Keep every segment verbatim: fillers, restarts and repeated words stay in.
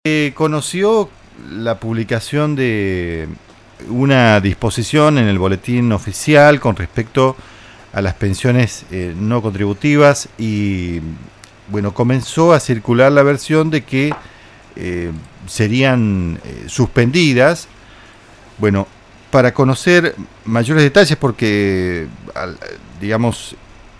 Eh, conoció la publicación de una disposición en el boletín oficial con respecto a las pensiones eh, no contributivas y bueno, comenzó a circular la versión de que eh, serían eh, suspendidas. Bueno, para conocer mayores detalles, porque al- digamos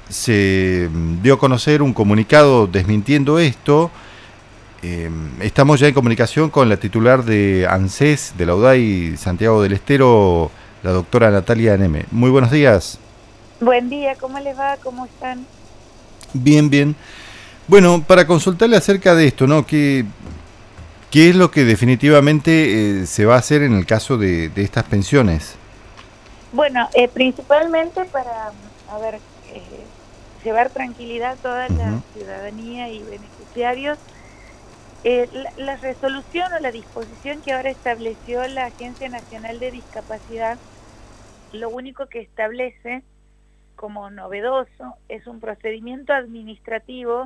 se dio a conocer un comunicado desmintiendo esto. Eh, estamos ya en comunicación con la titular de ANSES, de la U D A I Santiago del Estero, la doctora Natalia Neme. Muy buenos días. Buen día, ¿cómo les va? ¿Cómo están? Bien, bien. Bueno, para consultarle acerca de esto, ¿no? ¿Qué, qué es lo que definitivamente eh, se va a hacer en el caso de, de estas pensiones? Bueno, eh, principalmente para, a ver, eh, llevar tranquilidad a toda la Ujú. ciudadanía y beneficiarios. Eh, la, la resolución o la disposición que ahora estableció la Agencia Nacional de Discapacidad, lo único que establece como novedoso es un procedimiento administrativo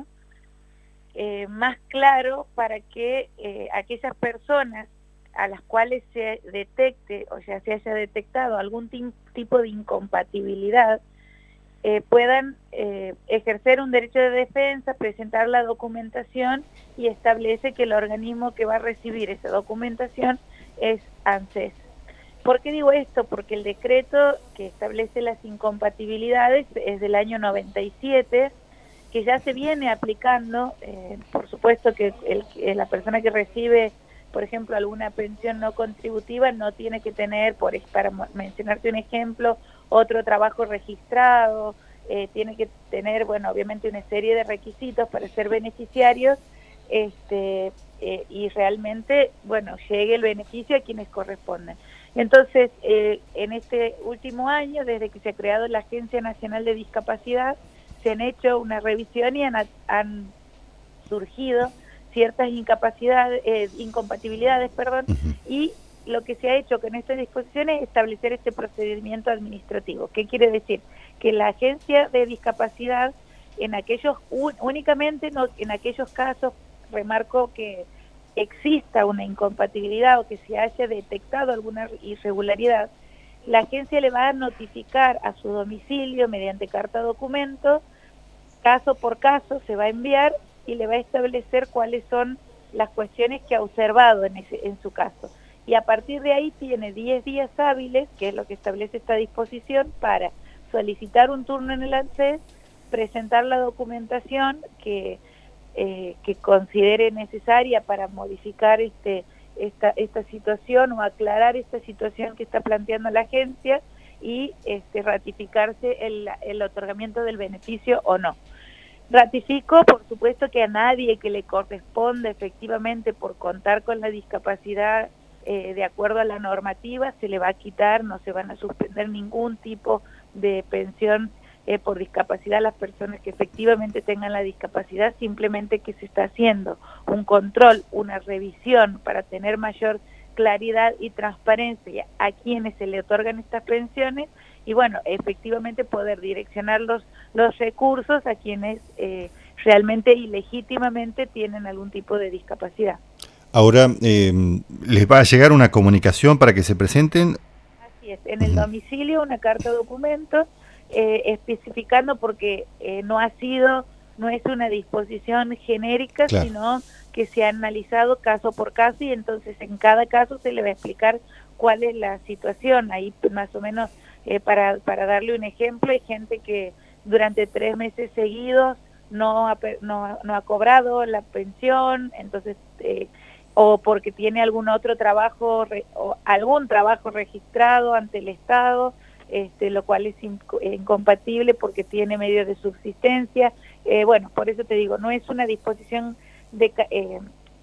eh, más claro para que eh, aquellas personas a las cuales se detecte o ya se haya detectado algún tipo de incompatibilidad eh, puedan eh, ejercer un derecho de defensa, presentar la documentación y establece que el organismo que va a recibir esa documentación es ANSES. ¿Por qué digo esto? Porque el decreto que establece las incompatibilidades es del año noventa y siete, que ya se viene aplicando. Eh, por supuesto que el, la persona que recibe, por ejemplo, alguna pensión no contributiva no tiene que tener, por para mencionarte un ejemplo, otro trabajo registrado, eh, tiene que tener, bueno, obviamente una serie de requisitos para ser beneficiarios, este, eh, y realmente, bueno, llegue el beneficio a quienes corresponden. Entonces, eh, en este último año, desde que se ha creado la Agencia Nacional de Discapacidad, se han hecho una revisión y han, han surgido ciertas incapacidades, eh, incompatibilidades, perdón, Ujú. y lo que se ha hecho con estas disposiciones es establecer este procedimiento administrativo. ¿Qué quiere decir? Que la Agencia de Discapacidad, en aquellos únicamente no, en aquellos casos, remarco que exista una incompatibilidad o que se haya detectado alguna irregularidad, la agencia le va a notificar a su domicilio mediante carta documento, caso por caso se va a enviar y le va a establecer cuáles son las cuestiones que ha observado en, ese, en su caso. Y a partir de ahí tiene diez días hábiles, que es lo que establece esta disposición, para solicitar un turno en el ANSES, presentar la documentación que, eh, que considere necesaria para modificar este, esta, esta situación o aclarar esta situación que está planteando la agencia y este, ratificarse el, el otorgamiento del beneficio o no. Ratifico, por supuesto, que a nadie que le corresponde efectivamente por contar con la discapacidad eh, de acuerdo a la normativa se le va a quitar, no se van a suspender ningún tipo de pensión eh, por discapacidad a las personas que efectivamente tengan la discapacidad, simplemente que se está haciendo un control, una revisión para tener mayor claridad y transparencia a quienes se le otorgan estas pensiones y bueno, efectivamente poder direccionar los, los recursos a quienes eh, realmente y legítimamente tienen algún tipo de discapacidad. Ahora, eh, ¿les va a llegar una comunicación para que se presenten? Así es, en el Ujú. domicilio una carta documento eh, especificando porque eh, no ha sido, no es una disposición genérica, Claro. sino que se ha analizado caso por caso y entonces en cada caso se le va a explicar cuál es la situación. Ahí más o menos, eh, para, para darle un ejemplo, hay gente que durante tres meses seguidos no ha, no, no ha cobrado la pensión, entonces... Eh, o porque tiene algún otro trabajo o algún trabajo registrado ante el Estado, este, lo cual es incompatible porque tiene medios de subsistencia. Eh, bueno, por eso te digo, no es una disposición de, eh,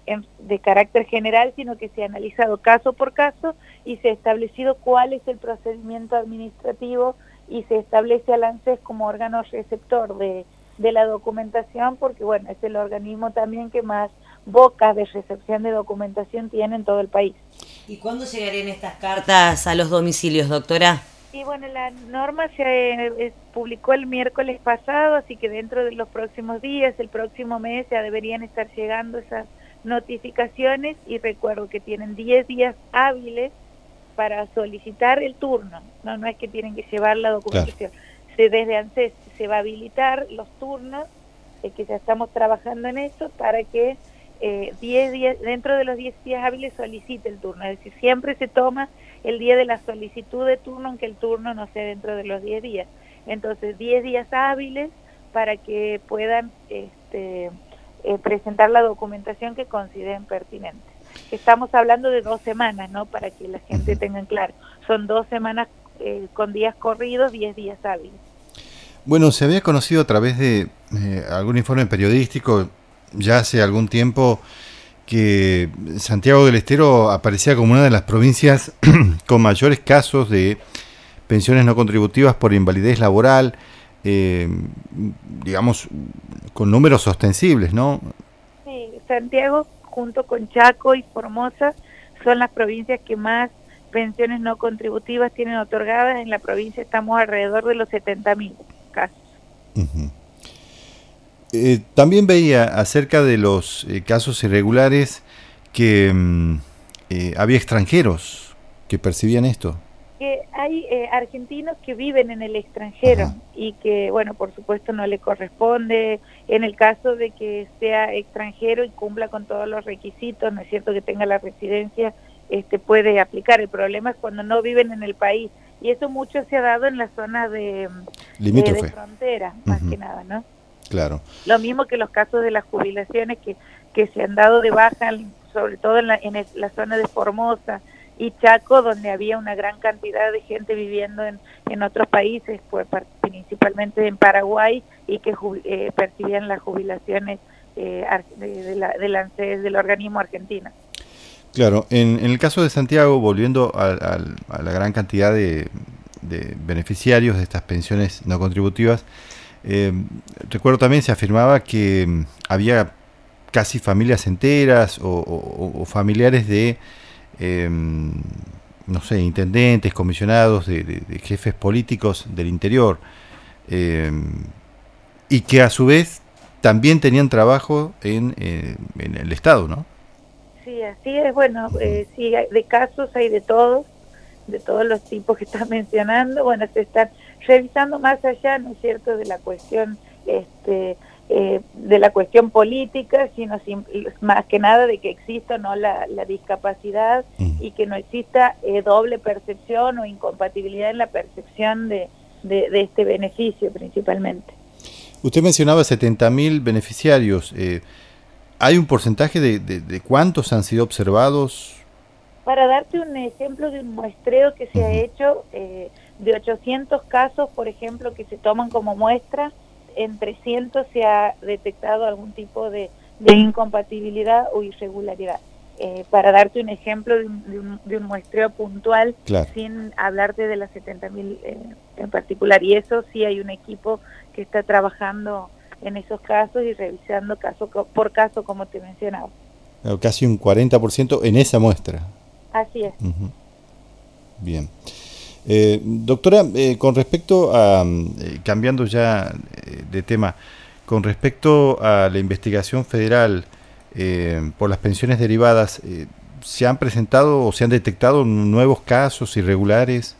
de carácter general, sino que se ha analizado caso por caso y se ha establecido cuál es el procedimiento administrativo y se establece al ANSES como órgano receptor de, de la documentación, porque bueno, es el organismo también que más bocas de recepción de documentación tiene en todo el país. ¿Y cuándo llegarían estas cartas a los domicilios, doctora? Y bueno, la norma se eh, publicó el miércoles pasado, así que dentro de los próximos días, el próximo mes, ya deberían estar llegando esas notificaciones y recuerdo que tienen diez días hábiles para solicitar el turno, no, no es que tienen que llevar la documentación. Claro. Se, desde ANSES se va a habilitar los turnos, eh, que ya estamos trabajando en eso, para que eh, diez días, dentro de los diez días hábiles solicite el turno, es decir, siempre se toma el día de la solicitud de turno, aunque el turno no sea dentro de los diez días. Entonces, diez días hábiles para que puedan este, eh, presentar la documentación que consideren pertinente. Estamos hablando de dos semanas, ¿no? Para que la gente tenga en claro. Son dos semanas eh, con días corridos, diez días hábiles. Bueno, se había conocido a través de eh, algún informe periodístico ya hace algún tiempo que Santiago del Estero aparecía como una de las provincias con mayores casos de pensiones no contributivas por invalidez laboral, eh, digamos, con números ostensibles, ¿no? Sí, Santiago, junto con Chaco y Formosa, son las provincias que más pensiones no contributivas tienen otorgadas. En la provincia estamos alrededor de los setenta mil casos. Uh-huh. Eh, también veía acerca de los eh, casos irregulares que mm, eh, había extranjeros que percibían esto. Que hay eh, argentinos que viven en el extranjero. Ajá. Y que, bueno, por supuesto no le corresponde, en el caso de que sea extranjero y cumpla con todos los requisitos, no es cierto, que tenga la residencia, este puede aplicar. El problema es cuando no viven en el país, y eso mucho se ha dado en la zona de, limítrofe, eh, de frontera, más uh-huh. que nada, ¿no? Claro. Lo mismo que los casos de las jubilaciones que, que se han dado de baja, sobre todo en la, en el, la zona de Formosa y Chaco, donde había una gran cantidad de gente viviendo en, en otros países, pues principalmente en Paraguay, y que eh, percibían las jubilaciones eh, de, de la, del ANSES, del organismo argentino. Claro, en, en el caso de Santiago, volviendo a, a, a la gran cantidad de, de beneficiarios de estas pensiones no contributivas, eh, recuerdo también se afirmaba que había casi familias enteras o, o, o familiares de, eh, no sé, intendentes, comisionados, de, de, de jefes políticos del interior, eh, y que a su vez también tenían trabajo en, eh, en el Estado, ¿no? Sí, así es. Bueno, eh, sí, de casos hay de todos, de todos los tipos que estás mencionando. Bueno, se están revisando más allá, ¿no es cierto?, de la cuestión este eh, de la cuestión política, sino sin, más que nada de que exista no la, la discapacidad mm. y que no exista eh, doble percepción o incompatibilidad en la percepción de, de, de este beneficio principalmente. Usted mencionaba setenta mil beneficiarios. Eh, ¿Hay un porcentaje de, de, de cuántos han sido observados? Para darte un ejemplo de un muestreo que se uh-huh. ha hecho, eh, de ochocientos casos, por ejemplo, que se toman como muestra, en trescientos se ha detectado algún tipo de, de incompatibilidad o irregularidad. Eh, para darte un ejemplo de un, de un, de un muestreo puntual, claro, sin hablarte de las setenta mil eh, en particular. Y eso sí, hay un equipo que está trabajando en esos casos y revisando caso por caso, como te mencionaba. Casi un cuarenta por ciento en esa muestra. Así es. Uh-huh. Bien. Eh, doctora, eh, con respecto a, eh, cambiando ya de tema, con respecto a la investigación federal eh, por las pensiones derivadas, eh, ¿se han presentado o se han detectado nuevos casos irregulares?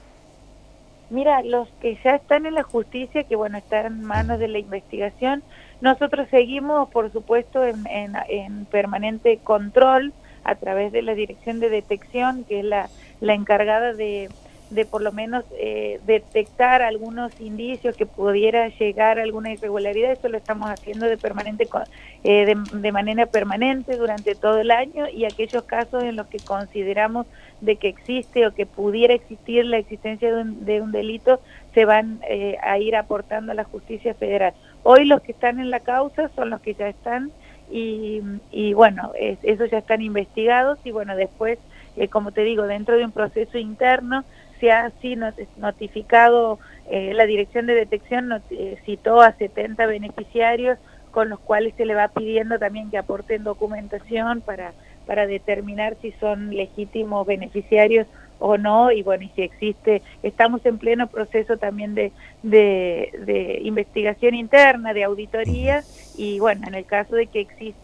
Mira, los que ya están en la justicia, que bueno, están en manos de la investigación, nosotros seguimos, por supuesto, en, en, en permanente control a través de la Dirección de Detección, que es la, la encargada de, de por lo menos eh, detectar algunos indicios que pudiera llegar a alguna irregularidad. Eso lo estamos haciendo de permanente eh, de, de manera permanente durante todo el año, y aquellos casos en los que consideramos de que existe o que pudiera existir la existencia de un, de un delito, se van eh, a ir aportando a la justicia federal. Hoy los que están en la causa son los que ya están, y, y bueno, es, esos ya están investigados, y bueno, después, eh, como te digo, dentro de un proceso interno, se ha así notificado, eh, la Dirección de Detección not, eh, citó a setenta beneficiarios, con los cuales se le va pidiendo también que aporten documentación para para determinar si son legítimos beneficiarios o no, y bueno, y si existe, estamos en pleno proceso también de, de, de investigación interna, de auditoría, y bueno, en el caso de que exista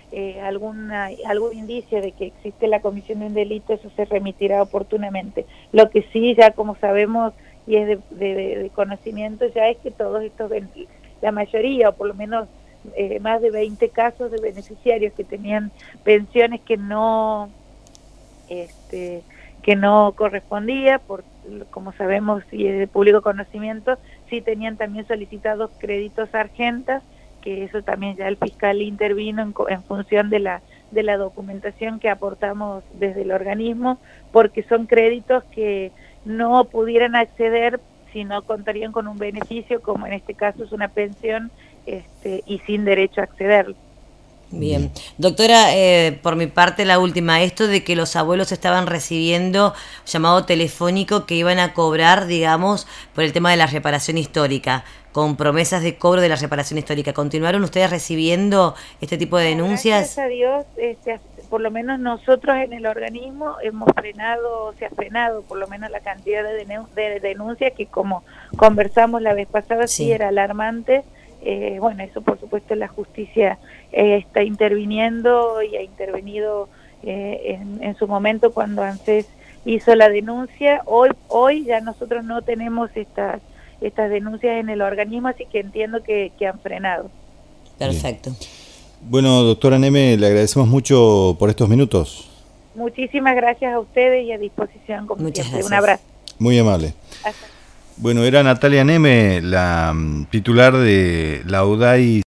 eh, alguna, algún indicio de que existe la comisión de un delito, eso se remitirá oportunamente. Lo que sí, ya como sabemos y es de, de, de conocimiento ya, es que todos estos, la mayoría, o por lo menos eh, más de veinte casos de beneficiarios que tenían pensiones que no, este, que no correspondía, por, como sabemos y es de público conocimiento, sí tenían también solicitados créditos argentas, que eso también ya el fiscal intervino en, en función de la de la documentación que aportamos desde el organismo, porque son créditos que no pudieran acceder si no contarían con un beneficio, como en este caso es una pensión, este, y sin derecho a acceder. Bien. Doctora, eh, por mi parte la última, esto de que los abuelos estaban recibiendo llamado telefónico que iban a cobrar, digamos, por el tema de la reparación histórica, con promesas de cobro de la reparación histórica. ¿Continuaron ustedes recibiendo este tipo de denuncias? Gracias a Dios, este, por lo menos nosotros en el organismo hemos frenado, se ha frenado por lo menos la cantidad de, de denuncias que, como conversamos la vez pasada, sí, sí era alarmante. Eh, bueno, eso por supuesto la justicia eh, está interviniendo y ha intervenido eh, en, en su momento cuando ANSES hizo la denuncia. Hoy hoy ya nosotros no tenemos estas estas denuncias en el organismo, así que entiendo que, que han frenado. Perfecto. Bien. Bueno, doctora Neme, le agradecemos mucho por estos minutos. Muchísimas gracias a ustedes y a disposición como Muchas siempre. gracias. Un abrazo. Muy amable. Hasta. Bueno, era Natalia Neme, la titular de la U D A I